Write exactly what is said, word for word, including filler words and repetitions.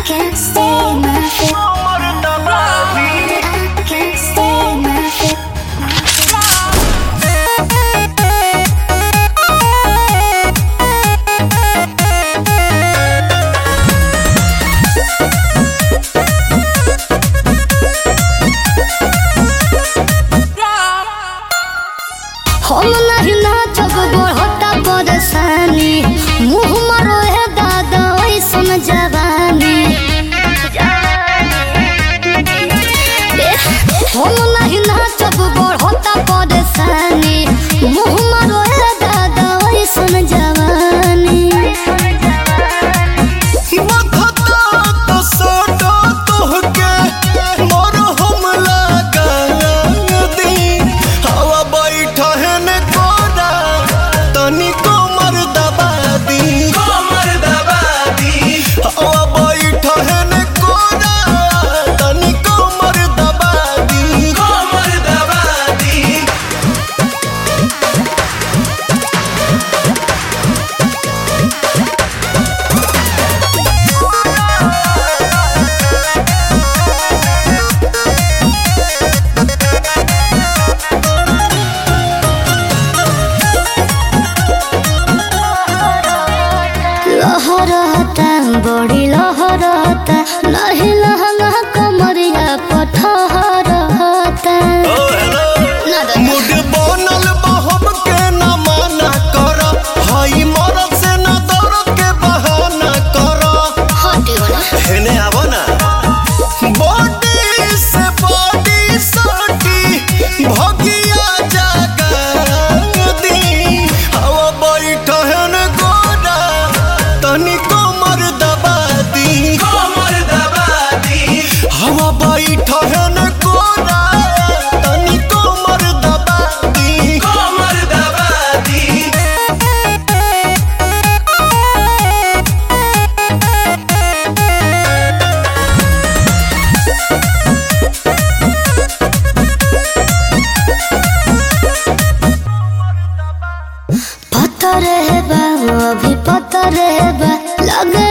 can't stay my feet. I can't stay my feet. हम नहीं नाचब बढ़ता परेशानी मुँह मारो है दादा ऐसन जवानी हम नहीं नाचब बढ़ता परेशानी मुँह मारो है दादा ऐसन जवानी लहरता बड़ी लहरता नहीं लहंगा कमरिया पठहरता मुड बनल बहब के न माना कर हई मरद से न दर्द के बहाना कर हेने आव ना बॉडी से बॉडी सटी भगिया जागा दी हवा बैठ हेने गोरा तनी कमर दबा दी कमर दबा दी हवा बैठ हेने गोरा तनी कमर दबा दी कमर दबा दी पत्थर है बा अभी पत्थर है बा लगे